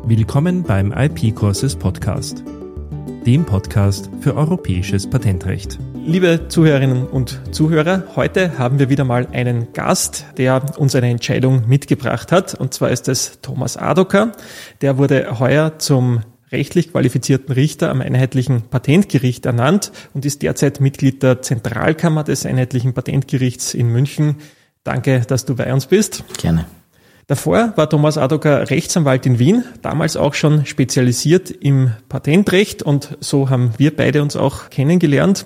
Willkommen beim IP Courses Podcast, dem Podcast für europäisches Patentrecht. Liebe Zuhörerinnen und Zuhörer, heute haben wir wieder mal einen Gast, der uns eine Entscheidung mitgebracht hat. Und zwar ist es Thomas Adoker. Der wurde heuer zum rechtlich qualifizierten Richter am Einheitlichen Patentgericht ernannt und ist derzeit Mitglied der Zentralkammer des Einheitlichen Patentgerichts in München. Danke, dass du bei uns bist. Gerne. Davor war Thomas Adoker Rechtsanwalt in Wien, damals auch schon spezialisiert im Patentrecht, und so haben wir beide uns auch kennengelernt.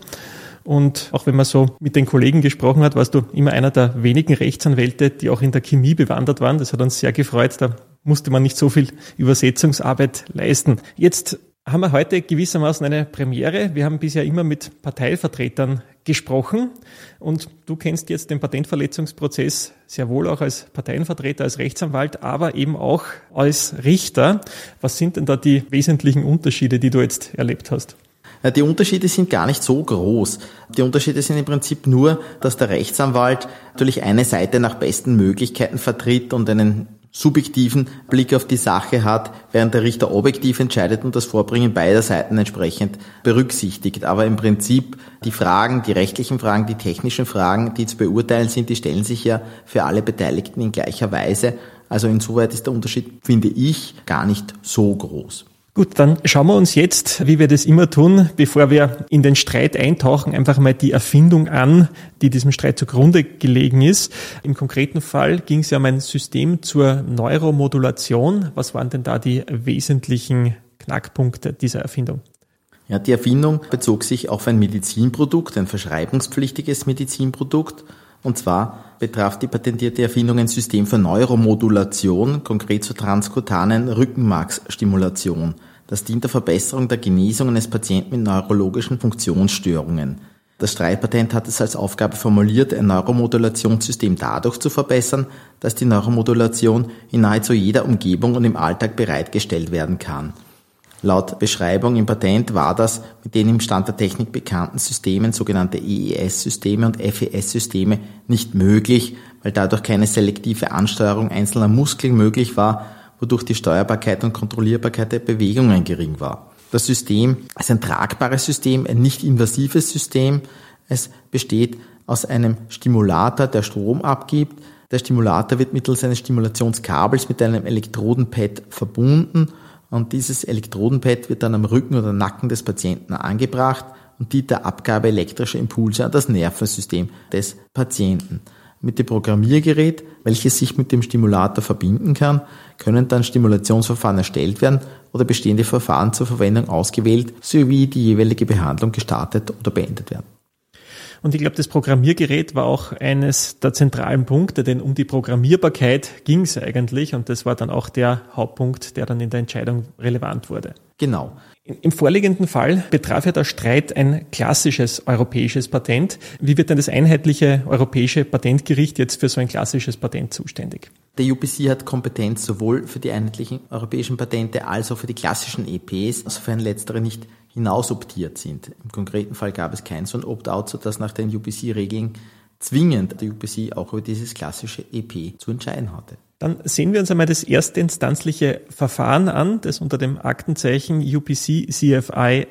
Und auch wenn man so mit den Kollegen gesprochen hat, warst du immer einer der wenigen Rechtsanwälte, die auch in der Chemie bewandert waren. Das hat uns sehr gefreut. Da musste man nicht so viel Übersetzungsarbeit leisten. Jetzt haben wir heute gewissermaßen eine Premiere. Wir haben bisher immer mit Parteivertretern gesprochen und du kennst jetzt den Patentverletzungsprozess sehr wohl auch als Parteienvertreter, als Rechtsanwalt, aber eben auch als Richter. Was sind denn da die wesentlichen Unterschiede, die du jetzt erlebt hast? Die Unterschiede sind gar nicht so groß. Die Unterschiede sind im Prinzip nur, dass der Rechtsanwalt natürlich eine Seite nach besten Möglichkeiten vertritt und einen subjektiven Blick auf die Sache hat, während der Richter objektiv entscheidet und das Vorbringen beider Seiten entsprechend berücksichtigt. Aber im Prinzip die Fragen, die rechtlichen Fragen, die technischen Fragen, die zu beurteilen sind, die stellen sich ja für alle Beteiligten in gleicher Weise. Also insoweit ist der Unterschied, finde ich, gar nicht so groß. Gut, dann schauen wir uns jetzt, wie wir das immer tun, bevor wir in den Streit eintauchen, einfach mal die Erfindung an, die diesem Streit zugrunde gelegen ist. Im konkreten Fall ging es ja um ein System zur Neuromodulation. Was waren denn da die wesentlichen Knackpunkte dieser Erfindung? Ja, die Erfindung bezog sich auf ein Medizinprodukt, ein verschreibungspflichtiges Medizinprodukt. Und zwar betraf die patentierte Erfindung ein System für Neuromodulation, konkret zur transkutanen Rückenmarksstimulation. Das dient der Verbesserung der Genesung eines Patienten mit neurologischen Funktionsstörungen. Das Streitpatent hat es als Aufgabe formuliert, ein Neuromodulationssystem dadurch zu verbessern, dass die Neuromodulation in nahezu jeder Umgebung und im Alltag bereitgestellt werden kann. Laut Beschreibung im Patent war das mit den im Stand der Technik bekannten Systemen, sogenannte EES-Systeme und FES-Systeme, nicht möglich, weil dadurch keine selektive Ansteuerung einzelner Muskeln möglich war, wodurch die Steuerbarkeit und Kontrollierbarkeit der Bewegungen gering war. Das System ist ein tragbares System, ein nicht invasives System. Es besteht aus einem Stimulator, der Strom abgibt. Der Stimulator wird mittels eines Stimulationskabels mit einem Elektrodenpad verbunden. Und dieses Elektrodenpad wird dann am Rücken oder Nacken des Patienten angebracht und dient der Abgabe elektrischer Impulse an das Nervensystem des Patienten. Mit dem Programmiergerät, welches sich mit dem Stimulator verbinden kann, können dann Stimulationsverfahren erstellt werden oder bestehende Verfahren zur Verwendung ausgewählt, sowie die jeweilige Behandlung gestartet oder beendet werden. Und ich glaube, das Programmiergerät war auch eines der zentralen Punkte, denn um die Programmierbarkeit ging es eigentlich, und das war dann auch der Hauptpunkt, der dann in der Entscheidung relevant wurde. Genau. Im vorliegenden Fall betraf ja der Streit ein klassisches europäisches Patent. Wie wird denn das einheitliche europäische Patentgericht jetzt für so ein klassisches Patent zuständig? Der UPC hat Kompetenz sowohl für die einheitlichen europäischen Patente als auch für die klassischen EPs, sofern letztere nicht hinausoptiert sind. Im konkreten Fall gab es kein so ein Opt-out, sodass nach den UPC-Regeln zwingend der UPC auch über dieses klassische EP zu entscheiden hatte. Dann sehen wir uns einmal das erstinstanzliche Verfahren an, das unter dem Aktenzeichen UPC CFI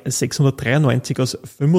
693 aus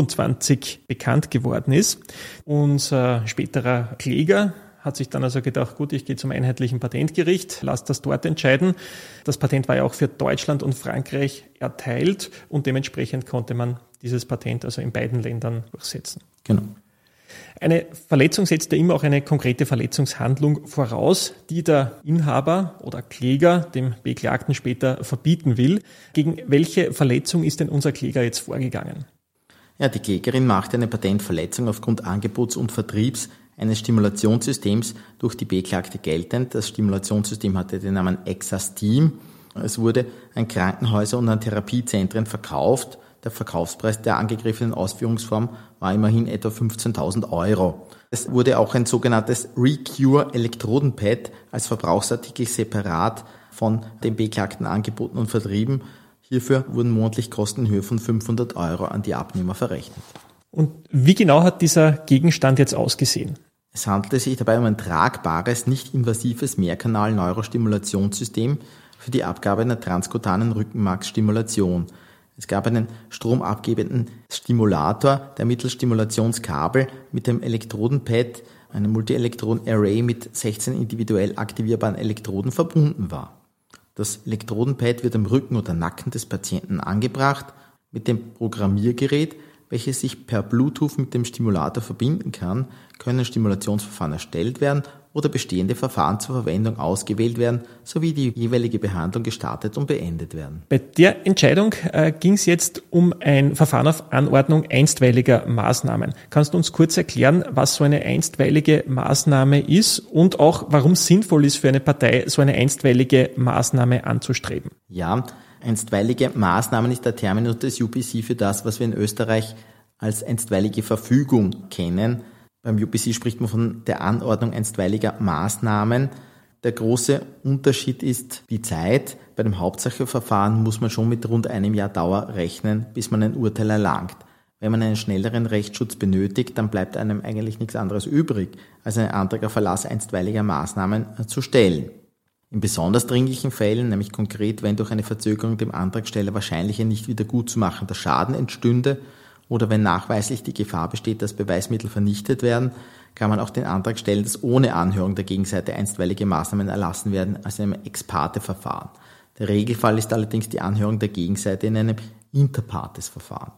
25 bekannt geworden ist. Unser späterer Kläger hat sich dann also gedacht, gut, ich gehe zum einheitlichen Patentgericht, lass das dort entscheiden. Das Patent war ja auch für Deutschland und Frankreich erteilt und dementsprechend konnte man dieses Patent also in beiden Ländern durchsetzen. Genau. Eine Verletzung setzt ja immer auch eine konkrete Verletzungshandlung voraus, die der Inhaber oder Kläger dem Beklagten später verbieten will. Gegen welche Verletzung ist denn unser Kläger jetzt vorgegangen? Ja, die Klägerin machte eine Patentverletzung aufgrund Angebots und Vertriebs eines Stimulationssystems durch die Beklagte geltend. Das Stimulationssystem hatte den Namen Exastim. Es wurde an Krankenhäuser und an Therapiezentren verkauft. Der Verkaufspreis der angegriffenen Ausführungsform war immerhin etwa 15.000 Euro. Es wurde auch ein sogenanntes Recure Elektrodenpad als Verbrauchsartikel separat von den Beklagten angeboten und vertrieben. Hierfür wurden monatlich Kosten in Höhe von 500 Euro an die Abnehmer verrechnet. Und wie genau hat dieser Gegenstand jetzt ausgesehen? Es handelte sich dabei um ein tragbares, nicht invasives Mehrkanal-Neurostimulationssystem für die Abgabe einer transkutanen Rückenmarksstimulation. Es gab einen stromabgebenden Stimulator, der mittels Stimulationskabel mit dem Elektrodenpad, einem Multielektroden-Array mit 16 individuell aktivierbaren Elektroden verbunden war. Das Elektrodenpad wird am Rücken oder Nacken des Patienten angebracht. Mit dem Programmiergerät, welches sich per Bluetooth mit dem Stimulator verbinden kann, können Stimulationsverfahren erstellt werden oder bestehende Verfahren zur Verwendung ausgewählt werden, sowie die jeweilige Behandlung gestartet und beendet werden. Bei der Entscheidung ging es jetzt um ein Verfahren auf Anordnung einstweiliger Maßnahmen. Kannst du uns kurz erklären, was so eine einstweilige Maßnahme ist und auch, warum es sinnvoll ist für eine Partei, so eine einstweilige Maßnahme anzustreben? Ja, einstweilige Maßnahmen ist der Terminus des UPC für das, was wir in Österreich als einstweilige Verfügung kennen. Beim UPC spricht man von der Anordnung einstweiliger Maßnahmen. Der große Unterschied ist die Zeit. Bei dem Hauptsacheverfahren muss man schon mit rund einem Jahr Dauer rechnen, bis man ein Urteil erlangt. Wenn man einen schnelleren Rechtsschutz benötigt, dann bleibt einem eigentlich nichts anderes übrig, als einen Antrag auf Erlass einstweiliger Maßnahmen zu stellen. In besonders dringlichen Fällen, nämlich konkret, wenn durch eine Verzögerung dem Antragsteller wahrscheinlich ein nicht wieder gutzumachender Schaden entstünde oder wenn nachweislich die Gefahr besteht, dass Beweismittel vernichtet werden, kann man auch den Antrag stellen, dass ohne Anhörung der Gegenseite einstweilige Maßnahmen erlassen werden, also in einem Ex-parte-Verfahren. Der Regelfall ist allerdings die Anhörung der Gegenseite in einem Inter-partes-Verfahren.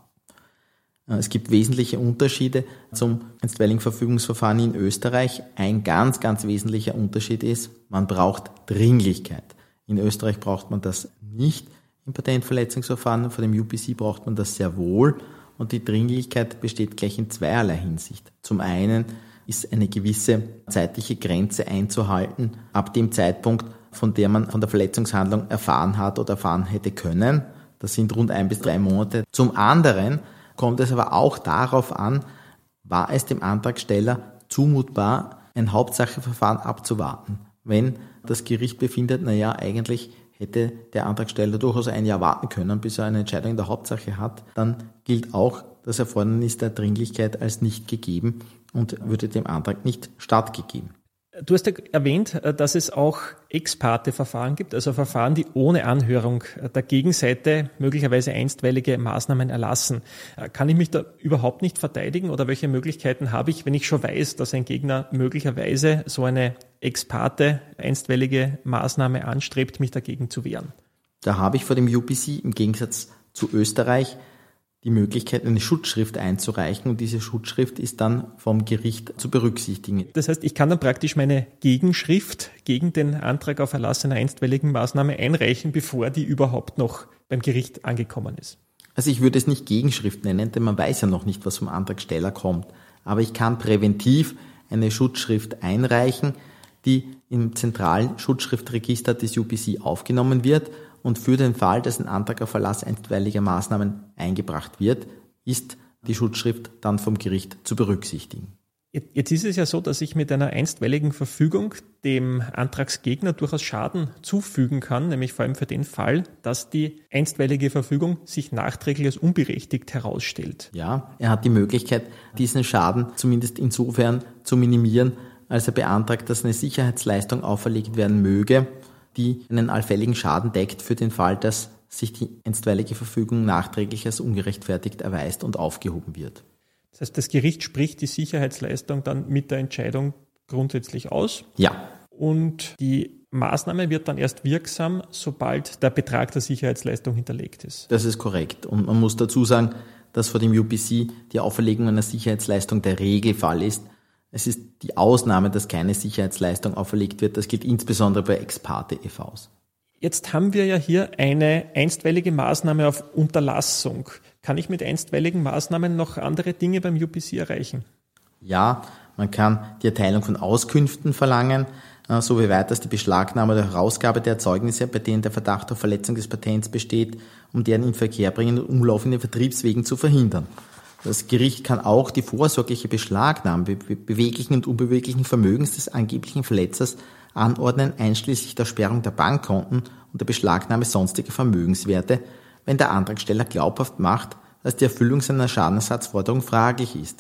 Es gibt wesentliche Unterschiede zum einstweiligen Verfügungsverfahren in Österreich. Ein ganz, ganz wesentlicher Unterschied ist, man braucht Dringlichkeit. In Österreich braucht man das nicht. Im Patentverletzungsverfahren vor dem UPC braucht man das sehr wohl. Und die Dringlichkeit besteht gleich in zweierlei Hinsicht. Zum einen ist eine gewisse zeitliche Grenze einzuhalten, ab dem Zeitpunkt, von der man von der Verletzungshandlung erfahren hat oder erfahren hätte können. Das sind rund 1 bis 3 Monate. Zum anderen kommt es aber auch darauf an, war es dem Antragsteller zumutbar, ein Hauptsacheverfahren abzuwarten. Wenn das Gericht befindet, eigentlich hätte der Antragsteller durchaus ein Jahr warten können, bis er eine Entscheidung in der Hauptsache hat, dann gilt auch das Erfordernis der Dringlichkeit als nicht gegeben und würde dem Antrag nicht stattgegeben. Du hast ja erwähnt, dass es auch Ex-parte-Verfahren gibt, also Verfahren, die ohne Anhörung der Gegenseite möglicherweise einstweilige Maßnahmen erlassen. Kann ich mich da überhaupt nicht verteidigen oder welche Möglichkeiten habe ich, wenn ich schon weiß, dass ein Gegner möglicherweise so eine Ex-parte einstweilige Maßnahme anstrebt, mich dagegen zu wehren? Da habe ich vor dem UPC im Gegensatz zu Österreich die Möglichkeit, eine Schutzschrift einzureichen und diese Schutzschrift ist dann vom Gericht zu berücksichtigen. Das heißt, ich kann dann praktisch meine Gegenschrift gegen den Antrag auf Erlass einer einstweiligen Maßnahme einreichen, bevor die überhaupt noch beim Gericht angekommen ist. Also ich würde es nicht Gegenschrift nennen, denn man weiß ja noch nicht, was vom Antragsteller kommt. Aber ich kann präventiv eine Schutzschrift einreichen, die im zentralen Schutzschriftregister des UPC aufgenommen wird. Und für den Fall, dass ein Antrag auf Erlass einstweiliger Maßnahmen eingebracht wird, ist die Schutzschrift dann vom Gericht zu berücksichtigen. Jetzt ist es ja so, dass ich mit einer einstweiligen Verfügung dem Antragsgegner durchaus Schaden zufügen kann, nämlich vor allem für den Fall, dass die einstweilige Verfügung sich nachträglich als unberechtigt herausstellt. Ja, er hat die Möglichkeit, diesen Schaden zumindest insofern zu minimieren, als er beantragt, dass eine Sicherheitsleistung auferlegt werden möge, die einen allfälligen Schaden deckt für den Fall, dass sich die einstweilige Verfügung nachträglich als ungerechtfertigt erweist und aufgehoben wird. Das heißt, das Gericht spricht die Sicherheitsleistung dann mit der Entscheidung grundsätzlich aus. Ja. Und die Maßnahme wird dann erst wirksam, sobald der Betrag der Sicherheitsleistung hinterlegt ist. Das ist korrekt. Und man muss dazu sagen, dass vor dem UPC die Auferlegung einer Sicherheitsleistung der Regelfall ist. Es ist die Ausnahme, dass keine Sicherheitsleistung auferlegt wird. Das gilt insbesondere bei Ex-parte-EVs. Jetzt haben wir ja hier eine einstweilige Maßnahme auf Unterlassung. Kann ich mit einstweiligen Maßnahmen noch andere Dinge beim UPC erreichen? Ja, man kann die Erteilung von Auskünften verlangen, soweit das die Beschlagnahme oder Herausgabe der Erzeugnisse, bei denen der Verdacht auf Verletzung des Patents besteht, um deren Inverkehrbringen und Umlauf in den Vertriebswegen zu verhindern. Das Gericht kann auch die vorsorgliche Beschlagnahme beweglichen und unbeweglichen Vermögens des angeblichen Verletzers anordnen, einschließlich der Sperrung der Bankkonten und der Beschlagnahme sonstiger Vermögenswerte, wenn der Antragsteller glaubhaft macht, dass die Erfüllung seiner Schadenersatzforderung fraglich ist.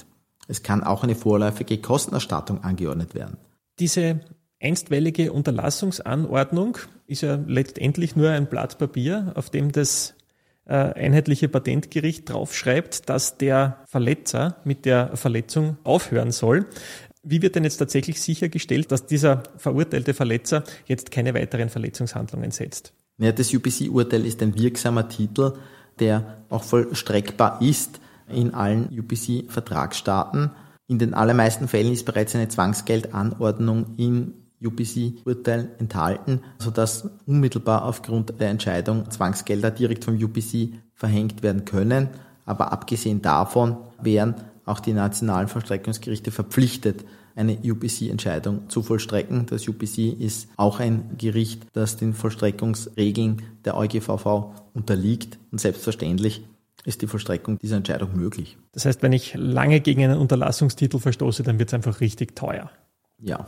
Es kann auch eine vorläufige Kostenerstattung angeordnet werden. Diese einstweilige Unterlassungsanordnung ist ja letztendlich nur ein Blatt Papier, auf dem das einheitliche Patentgericht draufschreibt, dass der Verletzer mit der Verletzung aufhören soll. Wie wird denn jetzt tatsächlich sichergestellt, dass dieser verurteilte Verletzer jetzt keine weiteren Verletzungshandlungen setzt? Ja, das UPC-Urteil ist ein wirksamer Titel, der auch vollstreckbar ist in allen UPC-Vertragsstaaten. In den allermeisten Fällen ist bereits eine Zwangsgeldanordnung im UPC-Urteil enthalten, sodass unmittelbar aufgrund der Entscheidung Zwangsgelder direkt vom UPC verhängt werden können. Aber abgesehen davon wären auch die nationalen Vollstreckungsgerichte verpflichtet, eine UPC-Entscheidung zu vollstrecken. Das UPC ist auch ein Gericht, das den Vollstreckungsregeln der EuGVV unterliegt und selbstverständlich ist die Vollstreckung dieser Entscheidung möglich. Das heißt, wenn ich lange gegen einen Unterlassungstitel verstoße, dann wird es einfach richtig teuer. Ja.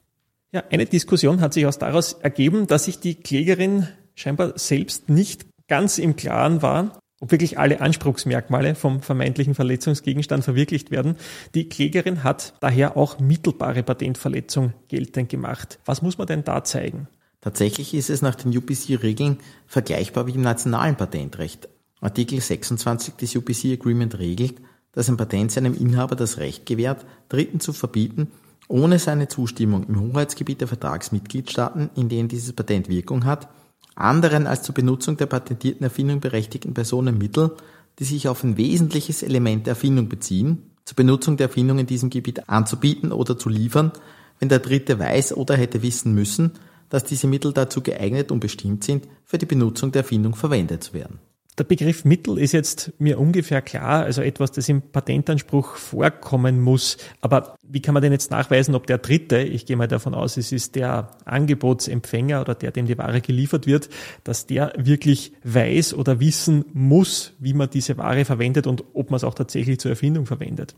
Ja, eine Diskussion hat sich daraus ergeben, dass sich die Klägerin scheinbar selbst nicht ganz im Klaren war, ob wirklich alle Anspruchsmerkmale vom vermeintlichen Verletzungsgegenstand verwirklicht werden. Die Klägerin hat daher auch mittelbare Patentverletzung geltend gemacht. Was muss man denn da zeigen? Tatsächlich ist es nach den UPC-Regeln vergleichbar wie im nationalen Patentrecht. Artikel 26 des UPC-Agreement regelt, dass ein Patent seinem Inhaber das Recht gewährt, Dritten zu verbieten, ohne seine Zustimmung im Hoheitsgebiet der Vertragsmitgliedstaaten, in denen dieses Patent Wirkung hat, anderen als zur Benutzung der patentierten Erfindung berechtigten Personen Mittel, die sich auf ein wesentliches Element der Erfindung beziehen, zur Benutzung der Erfindung in diesem Gebiet anzubieten oder zu liefern, wenn der Dritte weiß oder hätte wissen müssen, dass diese Mittel dazu geeignet und bestimmt sind, für die Benutzung der Erfindung verwendet zu werden. Der Begriff Mittel ist jetzt mir ungefähr klar, also etwas, das im Patentanspruch vorkommen muss. Aber wie kann man denn jetzt nachweisen, ob der Dritte, ich gehe mal davon aus, es ist der Angebotsempfänger oder der, dem die Ware geliefert wird, dass der wirklich weiß oder wissen muss, wie man diese Ware verwendet und ob man es auch tatsächlich zur Erfindung verwendet?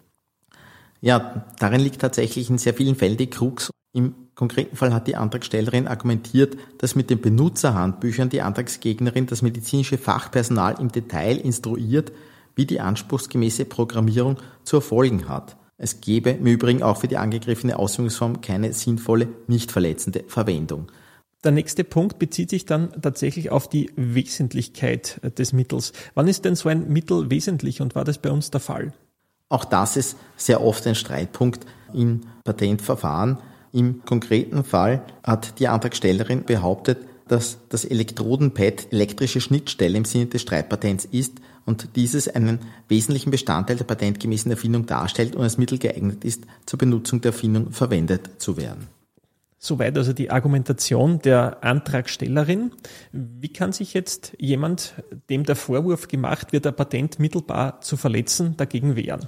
Ja, darin liegt tatsächlich in sehr vielen Fällen die Krux. Im konkreten Fall hat die Antragstellerin argumentiert, dass mit den Benutzerhandbüchern die Antragsgegnerin das medizinische Fachpersonal im Detail instruiert, wie die anspruchsgemäße Programmierung zu erfolgen hat. Es gäbe im Übrigen auch für die angegriffene Ausführungsform keine sinnvolle, nicht verletzende Verwendung. Der nächste Punkt bezieht sich dann tatsächlich auf die Wesentlichkeit des Mittels. Wann ist denn so ein Mittel wesentlich und war das bei uns der Fall? Auch das ist sehr oft ein Streitpunkt in Patentverfahren. Im konkreten Fall hat die Antragstellerin behauptet, dass das Elektrodenpad elektrische Schnittstelle im Sinne des Streitpatents ist und dieses einen wesentlichen Bestandteil der patentgemäßen Erfindung darstellt und als Mittel geeignet ist, zur Benutzung der Erfindung verwendet zu werden. Soweit also die Argumentation der Antragstellerin. Wie kann sich jetzt jemand, dem der Vorwurf gemacht wird, ein Patent mittelbar zu verletzen, dagegen wehren?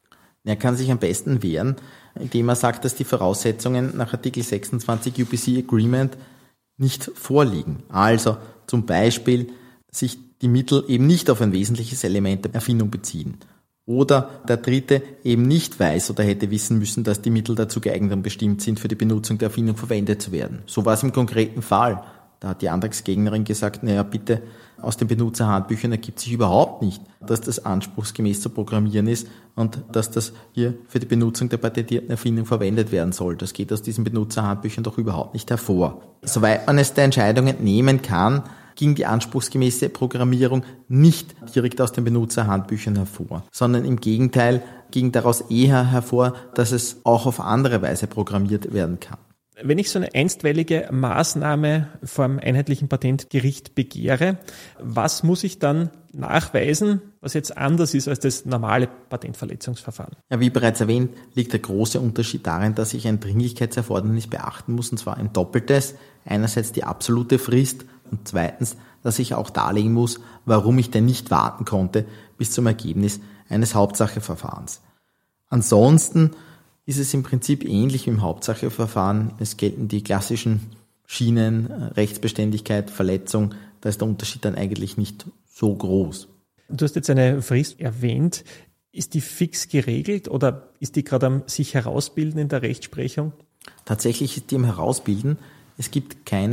Er kann sich am besten wehren, indem er sagt, dass die Voraussetzungen nach Artikel 26 UPC Agreement nicht vorliegen. Also zum Beispiel sich die Mittel eben nicht auf ein wesentliches Element der Erfindung beziehen. Oder der Dritte eben nicht weiß oder hätte wissen müssen, dass die Mittel dazu geeignet und bestimmt sind, für die Benutzung der Erfindung verwendet zu werden. So war es im konkreten Fall. Da hat die Antragsgegnerin gesagt, naja bitte, aus den Benutzerhandbüchern ergibt sich überhaupt nicht, dass das anspruchsgemäß zu programmieren ist und dass das hier für die Benutzung der patentierten Erfindung verwendet werden soll. Das geht aus diesen Benutzerhandbüchern doch überhaupt nicht hervor. Soweit man es der Entscheidung entnehmen kann, ging die anspruchsgemäße Programmierung nicht direkt aus den Benutzerhandbüchern hervor, sondern im Gegenteil ging daraus eher hervor, dass es auch auf andere Weise programmiert werden kann. Wenn ich so eine einstweilige Maßnahme vom einheitlichen Patentgericht begehre, was muss ich dann nachweisen, was jetzt anders ist als das normale Patentverletzungsverfahren? Ja, wie bereits erwähnt, liegt der große Unterschied darin, dass ich ein Dringlichkeitserfordernis beachten muss, und zwar ein doppeltes. Einerseits die absolute Frist und zweitens, dass ich auch darlegen muss, warum ich denn nicht warten konnte bis zum Ergebnis eines Hauptsacheverfahrens. Ansonsten ist es im Prinzip ähnlich wie im Hauptsacheverfahren. Es gelten die klassischen Schienen, Rechtsbeständigkeit, Verletzung. Da ist der Unterschied dann eigentlich nicht so groß. Du hast jetzt eine Frist erwähnt. Ist die fix geregelt oder ist die gerade am sich herausbilden in der Rechtsprechung? Tatsächlich ist die am Herausbilden. Es gibt keine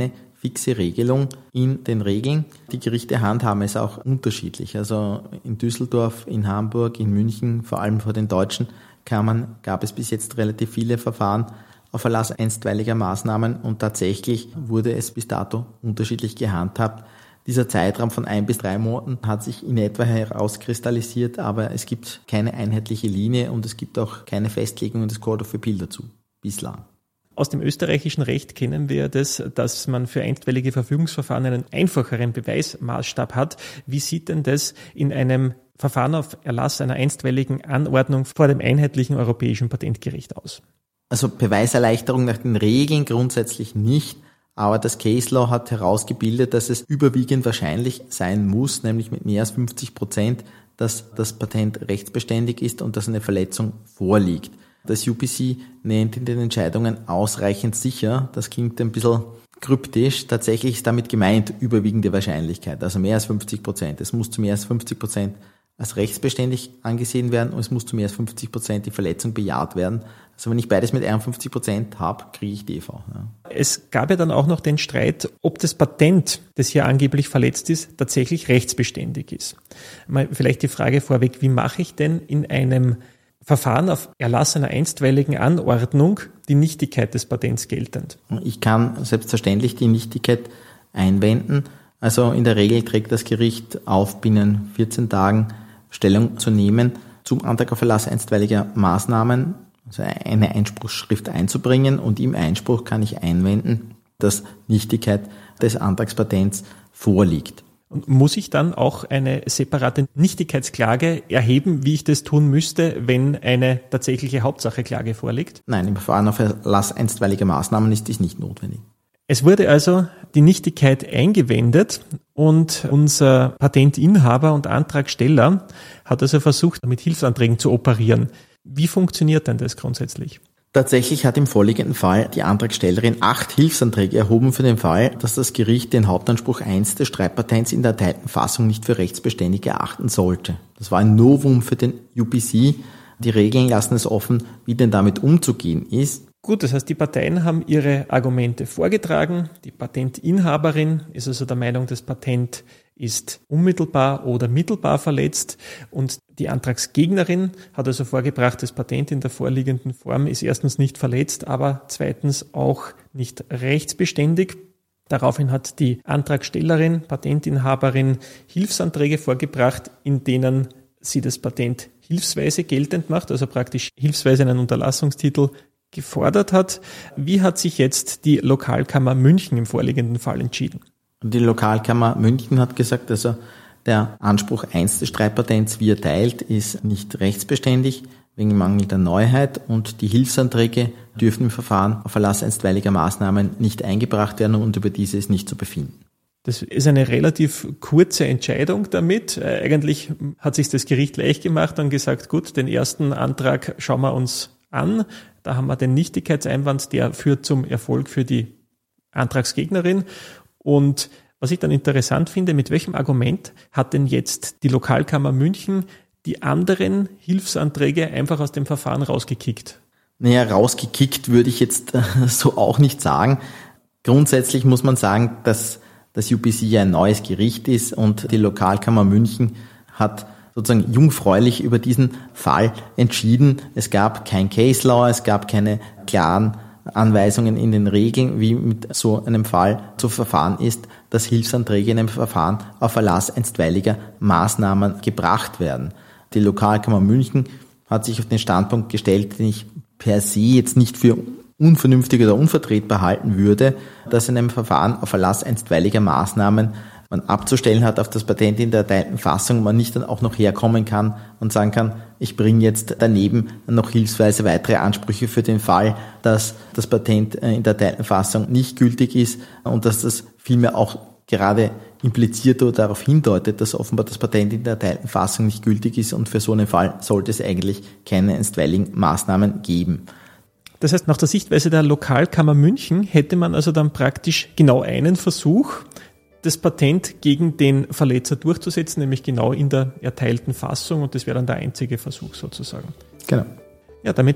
fixe Regelung in den Regeln. Die Gerichte handhaben es auch unterschiedlich. Also in Düsseldorf, in Hamburg, in München, vor allem vor den deutschen Kammern, gab es bis jetzt relativ viele Verfahren auf Erlass einstweiliger Maßnahmen und tatsächlich wurde es bis dato unterschiedlich gehandhabt. Dieser Zeitraum von 1 bis 3 Monaten hat sich in etwa herauskristallisiert, aber es gibt keine einheitliche Linie und es gibt auch keine Festlegungen des Court of Appeal dazu, bislang. Aus dem österreichischen Recht kennen wir das, dass man für einstweilige Verfügungsverfahren einen einfacheren Beweismaßstab hat. Wie sieht denn das in einem Verfahren auf Erlass einer einstweiligen Anordnung vor dem einheitlichen Europäischen Patentgericht aus? Also Beweiserleichterung nach den Regeln grundsätzlich nicht, aber das Case Law hat herausgebildet, dass es überwiegend wahrscheinlich sein muss, nämlich mit mehr als 50%, dass das Patent rechtsbeständig ist und dass eine Verletzung vorliegt. Das UPC nennt in den Entscheidungen ausreichend sicher. Das klingt ein bisschen kryptisch. Tatsächlich ist damit gemeint überwiegende Wahrscheinlichkeit, also mehr als 50%. Es muss zu mehr als 50% als rechtsbeständig angesehen werden und es muss zu mehr als 50% die Verletzung bejaht werden. Also wenn ich beides mit 51% habe, kriege ich DV. Ja. Es gab ja dann auch noch den Streit, ob das Patent, das hier angeblich verletzt ist, tatsächlich rechtsbeständig ist. Mal vielleicht die Frage vorweg, wie mache ich denn in einem Verfahren auf Erlass einer einstweiligen Anordnung die Nichtigkeit des Patents geltend? Ich kann selbstverständlich die Nichtigkeit einwenden. Also in der Regel trägt das Gericht auf, binnen 14 Tagen Stellung zu nehmen zum Antrag auf Erlass einstweiliger Maßnahmen, also eine Einspruchsschrift einzubringen und im Einspruch kann ich einwenden, dass Nichtigkeit des Antragspatents vorliegt. Und muss ich dann auch eine separate Nichtigkeitsklage erheben, wie ich das tun müsste, wenn eine tatsächliche Hauptsacheklage vorliegt? Nein, im Verfahren auf Erlass einstweiliger Maßnahmen ist dies nicht notwendig. Es wurde also die Nichtigkeit eingewendet und unser Patentinhaber und Antragsteller hat also versucht, mit Hilfsanträgen zu operieren. Wie funktioniert denn das grundsätzlich? Tatsächlich hat im vorliegenden Fall die Antragstellerin 8 Hilfsanträge erhoben für den Fall, dass das Gericht den Hauptanspruch 1 des Streitpatents in der erteilten Fassung nicht für rechtsbeständig erachten sollte. Das war ein Novum für den UPC. Die Regeln lassen es offen, wie denn damit umzugehen ist. Gut, das heißt, die Parteien haben ihre Argumente vorgetragen. Die Patentinhaberin ist also der Meinung, das Patent ist unmittelbar oder mittelbar verletzt und die Antragsgegnerin hat also vorgebracht, das Patent in der vorliegenden Form ist erstens nicht verletzt, aber zweitens auch nicht rechtsbeständig. Daraufhin hat die Antragstellerin, Patentinhaberin Hilfsanträge vorgebracht, in denen sie das Patent hilfsweise geltend macht, also praktisch hilfsweise einen Unterlassungstitel gefordert hat. Wie hat sich jetzt die Lokalkammer München im vorliegenden Fall entschieden? Die Lokalkammer München hat gesagt, also der Anspruch 1 des Streitpatents, wie erteilt, ist nicht rechtsbeständig wegen mangelnder Neuheit und die Hilfsanträge dürfen im Verfahren auf Erlass einstweiliger Maßnahmen nicht eingebracht werden und über diese ist nicht zu befinden. Das ist eine relativ kurze Entscheidung damit. Eigentlich hat sich das Gericht leicht gemacht und gesagt, gut, den ersten Antrag schauen wir uns an. Da haben wir den Nichtigkeitseinwand, der führt zum Erfolg für die Antragsgegnerin. Und was ich dann interessant finde, mit welchem Argument hat denn jetzt die Lokalkammer München die anderen Hilfsanträge einfach aus dem Verfahren rausgekickt? Naja, rausgekickt würde ich jetzt so auch nicht sagen. Grundsätzlich muss man sagen, dass das UPC ja ein neues Gericht ist und die Lokalkammer München hat sozusagen jungfräulich über diesen Fall entschieden. Es gab kein Case Law, es gab keine klaren Anweisungen in den Regeln, wie mit so einem Fall zu verfahren ist, dass Hilfsanträge in einem Verfahren auf Erlass einstweiliger Maßnahmen gebracht werden. Die Lokalkammer München hat sich auf den Standpunkt gestellt, den ich per se jetzt nicht für unvernünftig oder unvertretbar halten würde, dass in einem Verfahren auf Erlass einstweiliger Maßnahmen man abzustellen hat auf das Patent in der erteilten Fassung, man nicht dann auch noch herkommen kann und sagen kann, ich bringe jetzt daneben noch hilfsweise weitere Ansprüche für den Fall, dass das Patent in der erteilten Fassung nicht gültig ist und dass das vielmehr auch gerade impliziert oder darauf hindeutet, dass offenbar das Patent in der erteilten Fassung nicht gültig ist und für so einen Fall sollte es eigentlich keine einstweiligen Maßnahmen geben. Das heißt, nach der Sichtweise der Lokalkammer München hätte man also dann praktisch genau einen Versuch, das Patent gegen den Verletzer durchzusetzen, nämlich genau in der erteilten Fassung und das wäre dann der einzige Versuch sozusagen. Genau. Ja, damit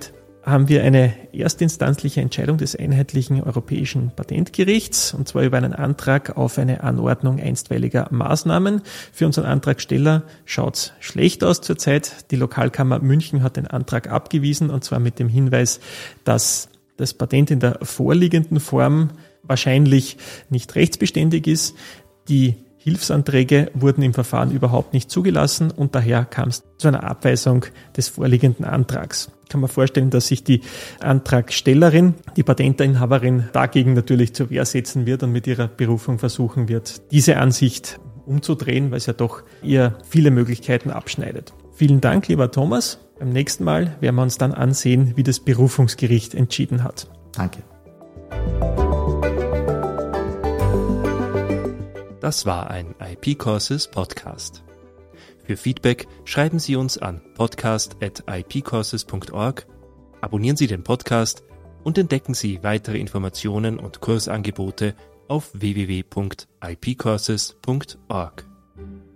haben wir eine erstinstanzliche Entscheidung des einheitlichen Europäischen Patentgerichts, und zwar über einen Antrag auf eine Anordnung einstweiliger Maßnahmen. Für unseren Antragsteller schaut's schlecht aus zurzeit. Die Lokalkammer München hat den Antrag abgewiesen, und zwar mit dem Hinweis, dass das Patent in der vorliegenden Form wahrscheinlich nicht rechtsbeständig ist. Die Hilfsanträge wurden im Verfahren überhaupt nicht zugelassen und daher kam es zu einer Abweisung des vorliegenden Antrags. Ich kann mir vorstellen, dass sich die Antragstellerin, die Patentinhaberin, dagegen natürlich zur Wehr setzen wird und mit ihrer Berufung versuchen wird, diese Ansicht umzudrehen, weil es ja doch ihr viele Möglichkeiten abschneidet. Vielen Dank, lieber Thomas. Beim nächsten Mal werden wir uns dann ansehen, wie das Berufungsgericht entschieden hat. Danke. Das war ein IP Courses Podcast. Für Feedback schreiben Sie uns an podcast@ipcourses.org, abonnieren Sie den Podcast und entdecken Sie weitere Informationen und Kursangebote auf www.ipcourses.org.